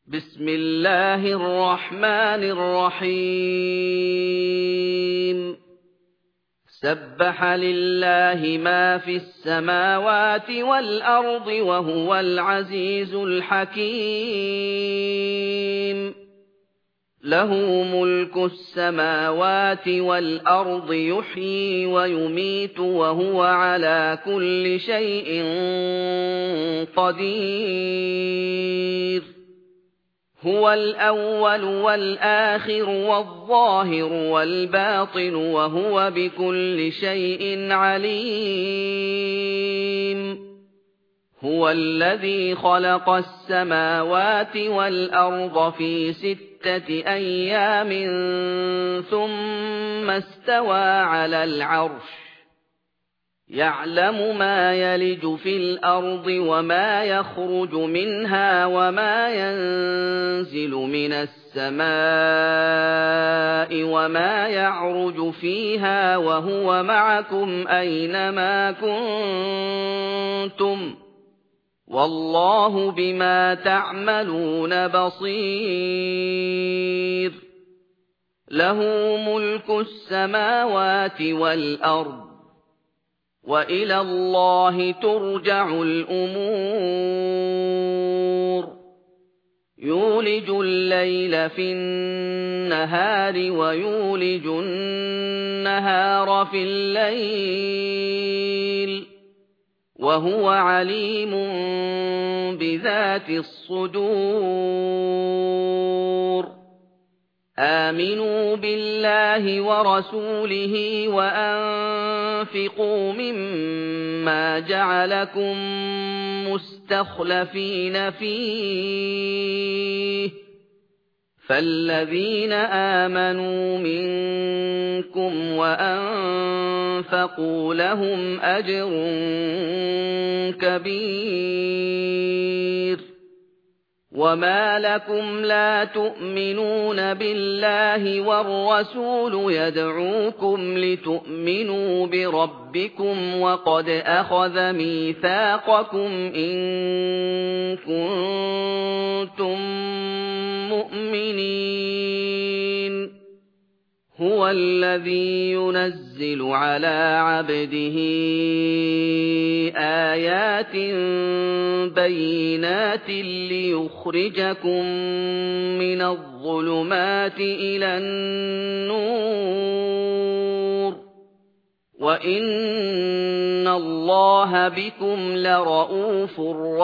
بسم الله الرحمن الرحيم سبح لله ما في السماوات والأرض وهو العزيز الحكيم له ملك السماوات والأرض يحيي ويميت وهو على كل شيء قدير هو الأول والآخر والظاهر والباطن وهو بكل شيء عليم هو الذي خلق السماوات والأرض في 6 أيام ثم استوى على العرش يعلم ما يلج في الأرض وما يخرج منها وما ينزل من السماء وما يعرج فيها وهو معكم أينما كنتم والله بما تعملون بصير له ملك السماوات والأرض وإلى الله ترجع الأمور يولج الليل في النهار ويولج النهار في الليل وهو عليم بذات الصدور آمنوا بالله ورسوله وأنفقوا مما جعلكم مستخلفين فيه فالذين آمنوا منكم وأنفقوا لهم أجر كبير وما لكم لا تؤمنون بالله والرسول يدعوكم لتؤمنوا بربكم وقد أخذ ميثاقكم إن كنتم مؤمنين هو الذي ينزل على عبده آيات بينات ليخرجكم من الظلمات إلى النور وإن الله بكم لرءوف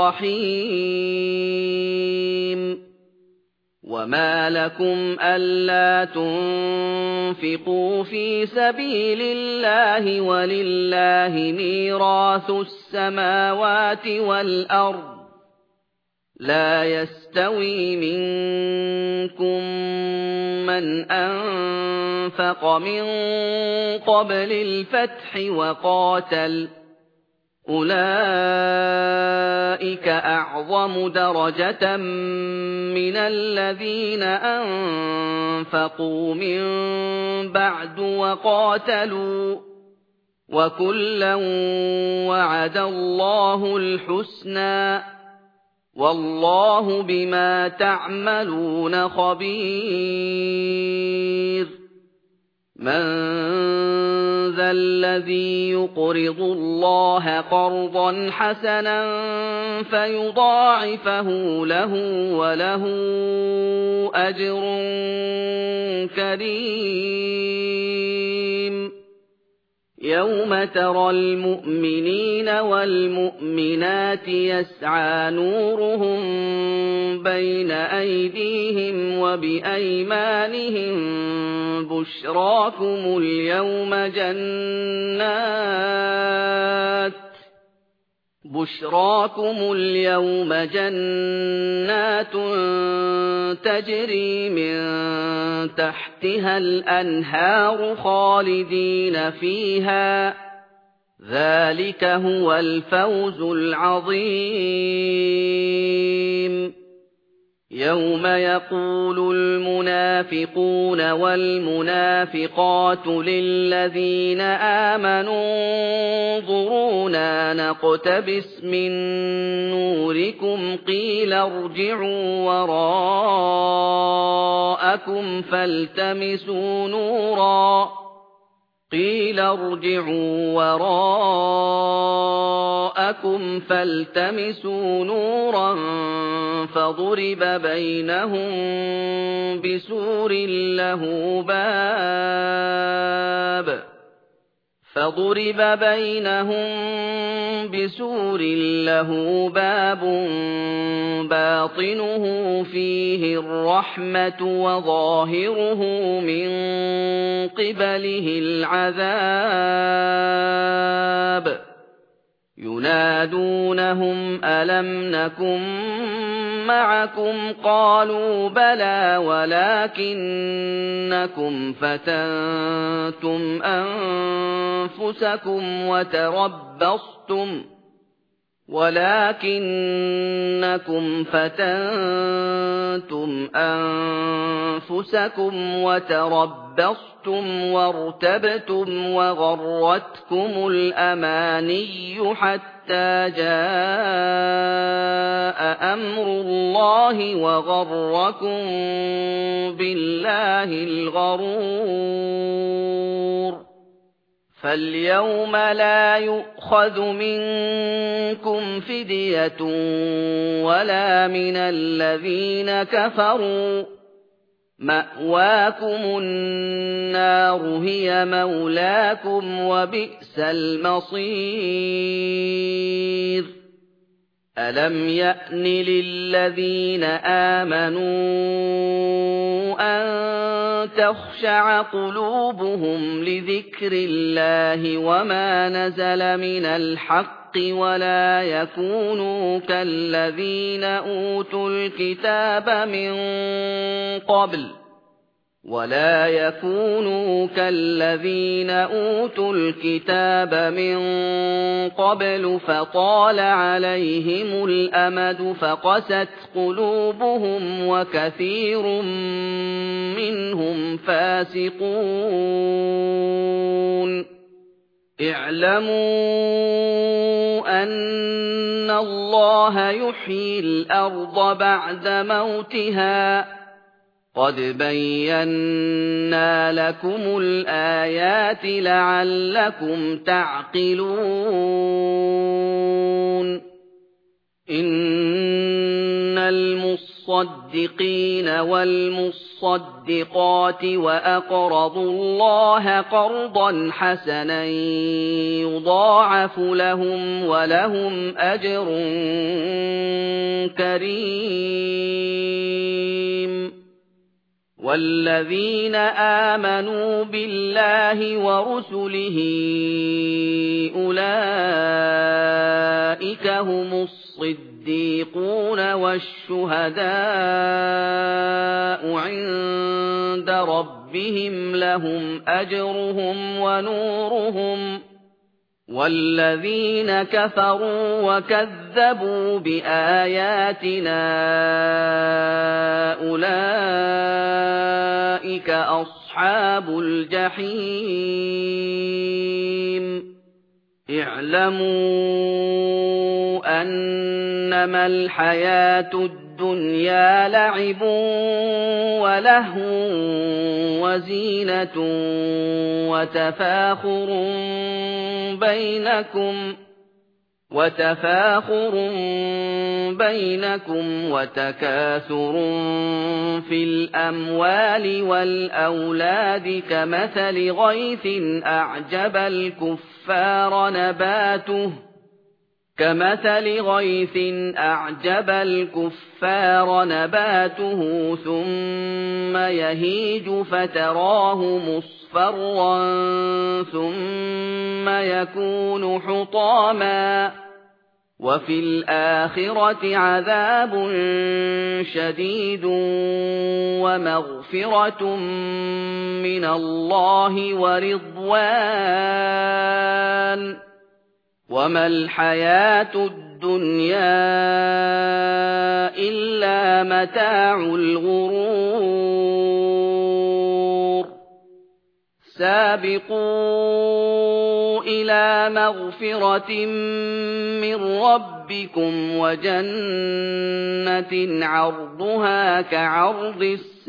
رحيم وما لكم ألا تنفقوا في سبيل الله ولله ميراث السماوات والأرض لا يستوي منكم من أنفق من قبل الفتح وقاتل أولئك أعظم درجة من الذين أنفقوا من بعد وقاتلوا وكلا وعد الله الحسنى والله بما تعملون خبير من ذا الذي يقرض الله قرضا حسنا فيضاعفه له وله أجر كريم يوم ترى المؤمنين والمؤمنات يسعى نورهم بين أيديهم وبأيمانهم بشراكم اليوم جنات تجري من تحتها الأنهار خالدين فيها ذلك هو الفوز العظيم يَوْمَ يَقُولُ الْمُنَافِقُونَ وَالْمُنَافِقَاتُ لِلَّذِينَ آمَنُوا انظُرُونَا نَقْتَبِسْ مِن نُّورِكُمْ قِيلَ ارْجِعُوا وَرَاءَكُمْ فَالْتَمِسُوا نُورًا فَضُرِبَ بَيْنَهُم بِسُورٍ لَّهُ بَابٌ بَاطِنُهُ فِيهِ الرَّحْمَةُ وَظَاهِرُهُ مِن قِبَلِهِ الْعَذَابُ يُنَادُونَهُمْ أَلَمْ نَكُن مَّعَكُمْ قَالُوا بَلَىٰ وَلَٰكِنَّكُمْ فَتَنتُمْ أَنفُسَكُمْ وَتَرَبَّصْتُمْ وَارْتَبْتُمْ وَغَرَّتْكُمُ الْأَمَانِيُّ حَتَّىٰ جَاءَ أَمْرُ اللَّهِ وَغَرَّكُم بِاللَّهِ الْغَرُورُ فَالْيَوْمَ لَا يُؤْخَذُ مِنكُمْ فِدْيَةٌ وَلَا مِنَ الَّذِينَ كَفَرُوا مَأْوَاكُمُ النَّارُ هِيَ مَوْلَاكُمْ وَبِئْسَ الْمَصِيرُ أَلَمْ يَأْنِ لِلَّذِينَ آمَنُوا أَن تَخْشَعَ قُلُوبُهُمْ لِذِكْرِ اللَّهِ وَمَا نَزَلَ مِنَ الْحَقِّ وَلَا يَكُونُوا كَالَّذِينَ أُوتُوا الْكِتَابَ مِن قَبْلُ فَطَالَ عَلَيْهِمُ الْأَمَدُ فَقَسَتْ قُلُوبُهُمْ وَكَثِيرٌ مِّنْهُمْ فَاسِقُونَ اعْلَمُوا أَنَّ اللَّهَ يُحْيِي الْأَرْضَ بَعْدَ مَوْتِهَا قَدْ بَيَّنَّا لَكُمُ الْآيَاتِ لَعَلَّكُمْ تَعْقِلُونَ إِنَّ الْمُصَّدِّقِينَ وَالْمُصَّدِّقَاتِ وَأَقْرَضُوا اللَّهَ قَرْضًا حَسَنًا يُضَاعَفُ لَهُمْ وَلَهُمْ أَجْرٌ كَرِيمٌ وَالَّذِينَ آمَنُوا بِاللَّهِ وَرُسُلِهِ أُولَٰئِكَ هُمُ الصِّدِّيقُونَ وَالشُّهَدَاءُ عِندَ رَبِّهِمْ لَهُمْ أَجْرُهُمْ وَنُورُهُمْ وَالَّذِينَ كَفَرُوا وَكَذَّبُوا بِآيَاتِنَا أُولَٰئِكَ أَصْحَابُ الْجَحِيمِ اعْلَمُوا أَنَّمَا الْحَيَاةُ الدُّنْيَا لَعِبٌ وَلَهْوٌ وَزِينَةٌ وَتَفَاخُرٌ بَيْنَكُمْ وَتَكَاثُرٌ فِي الْأَمْوَالِ وَالْأَوْلَادِ كَمَثَلِ غَيْثٍ أَعْجَبَ الْكُفَّارَ نَبَاتُهُ ثُمَّ يَهِيجُ فَتَرَاهُ مُصْفَرًّا ثُمَّ يَكُونُ حُطَامًا وَفِي الْآخِرَةِ عَذَابٌ شَدِيدٌ وَمَغْفِرَةٌ مِّنَ اللَّهِ وَرِضْوَانٌ وَمَا الْحَيَاةُ الدُّنْيَا إِلَّا إِلَّا مَتَاعُ الْغُرُورِ سَابِقُوا إِلَىٰ مَغْفِرَةٍ مِّن رَّبِّكُمْ وَجَنَّةٍ عَرْضُهَا كَعَرْضِ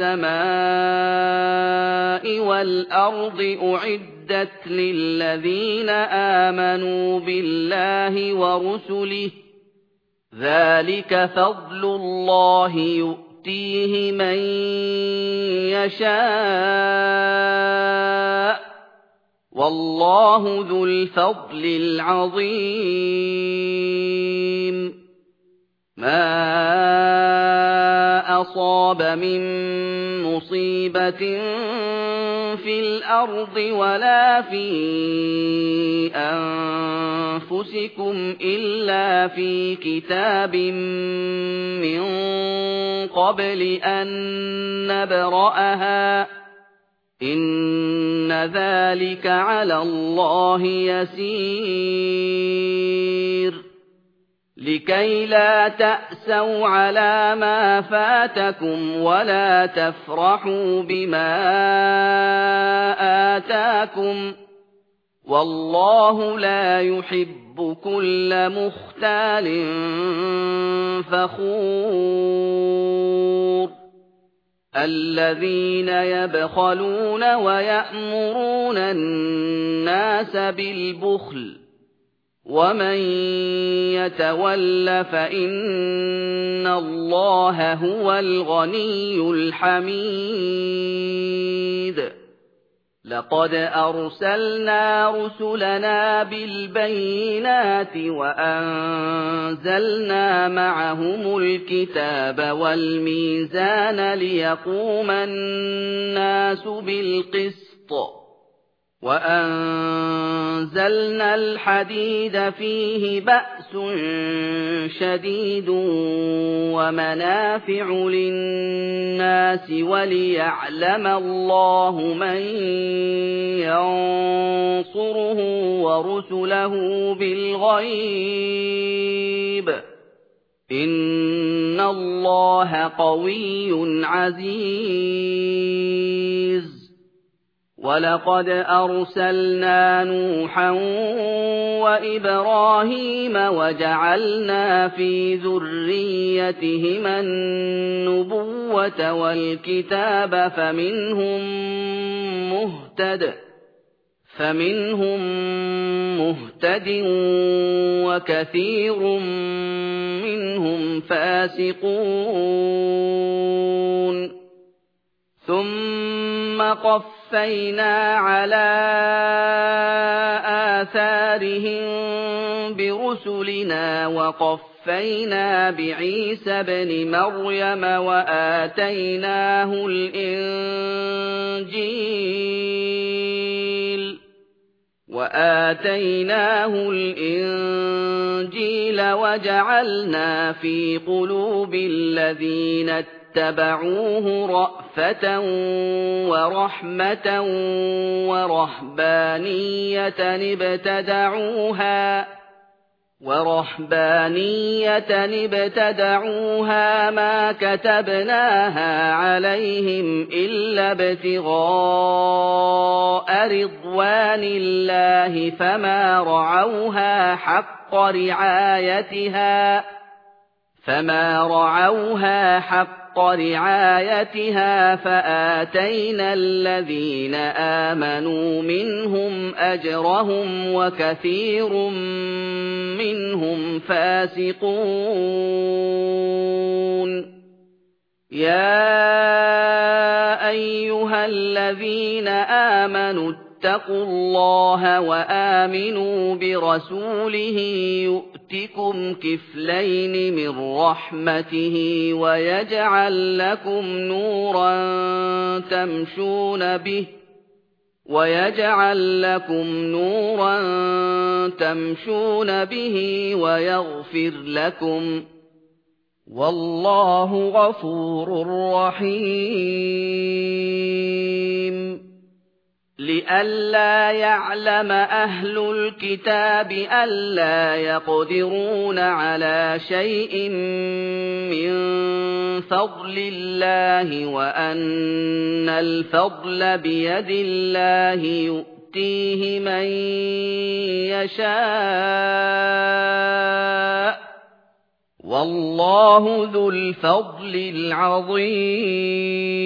السَّمَاءِ وَالْأَرْضِ أُعِدَّتْ لِلَّذِينَ آمَنُوا بِاللَّهِ وَرُسُلِهِ ۚ ذَٰلِكَ فَضْلُ اللَّهِ يُؤْتِيهِ مَن يَشَاءُ ۚ وَاللَّهُ ذُو الْفَضْلِ الْعَظِيمِ مَا أَصَابَ مِن مُّصِيبَةٍ فِي الْأَرْضِ وَلَا فِي أَنفُسِكُمْ إِلَّا فِي كِتَابٍ مِّن قَبْلِ أَن نَّبْرَأَهَا ۚ إِنَّ ذَٰلِكَ عَلَى اللَّهِ يَسِيرٌ لِكَيْ لَا تَأْسَوْا عَلَىٰ مَا فَاتَكُمْ وَلَا تَفْرَحُوا بِمَا آتَاكُمْ ۗ وَاللَّهُ لَا يُحِبُّ كُلَّ مُخْتَالٍ فَخُورٍ الَّذِينَ يَبْخَلُونَ وَيَأْمُرُونَ النَّاسَ بِالْبُخْلِ ۗ وَمَن يَتَوَلَّ فَإِنَّ اللَّهَ هُوَ الْغَنِيُّ الْحَمِيدُ لَقَدْ أَرْسَلْنَا رُسُلَنَا بِالْبَيِّنَاتِ وَأَنزَلْنَا مَعَهُمُ الْكِتَابَ وَالْمِيزَانَ لِيَقُومَ النَّاسُ بِالْقِسْطِ ۖ وَأَنزَلْنَا الْحَدِيدَ فِيهِ بَأْسٌ شَدِيدٌ وَمَنَافِعُ لِلنَّاسِ وَلِيَعْلَمَ اللَّهُ مَن يَنصُرُهُ وَرُسُلَهُ بِالْغَيْبِ ۚ إِنَّ اللَّهَ قَوِيٌّ عَزِيزٌ وَلَقَدْ أَرْسَلْنَا نُوحًا وَإِبْرَاهِيمَ وَجَعَلْنَا فِي ذُرِّيَّتِهِمَا النُّبُوَّةَ وَالْكِتَابَ فَمِنْهُم مُّهْتَدٍ وَكَثِيرٌ مِّنْهُمْ فَاسِقُونَ ثُمَّ قَفَّيْنَا عَلَىٰ آثَارِهِم بِرُسُلِنَا وَقَفَّيْنَا بِعِيسَى ابْنِ مَرْيَمَ وَآتَيْنَاهُ الْإِنجِيلَ وَجَعَلْنَا فِي قُلُوبِ الَّذِينَ اتَّبَعُوهُ رَأْفَةً وَرَحْمَةً وَرَهْبَانِيَّةً ابْتَدَعُوهَا مَا كَتَبْنَاهَا عَلَيْهِمْ إِلَّا ابْتِغَاءَ رِضْوَانِ اللَّهِ فَمَا رَعَوْهَا حَقَّ رِعَايَتِهَا فَآتَيْنَا الَّذِينَ آمَنُوا مِنْهُمْ أَجْرَهُمْ وَكَثِيرٌ مِّنْهُمْ فَاسِقُونَ يَا أَيُّهَا الَّذِينَ آمَنُوا اتَّقُوا اللَّهَ وَآمِنُوا بِرَسُولِهِ يُؤْتِكُمْ كِفْلَيْنِ مِن رَّحْمَتِهِ وَيَجْعَل لَّكُمْ نُورًا تَمْشُونَ بِهِ وَيَغْفِرْ لَكُمْ ۗ وَاللَّهُ غَفُورٌ رَّحِيمٌ لِئَلَّا يَعْلَمَ أَهْلُ الْكِتَابِ أَلَّا يَقْدِرُونَ عَلَىٰ شَيْءٍ مِّن فَضْلِ اللَّهِ وَأَنَّ الْفَضْلَ بِيَدِ اللَّهِ يُؤْتِيهِ مَن يَشَاءُ ۗ وَاللَّهُ ذُو الْفَضْلِ الْعَظِيمِ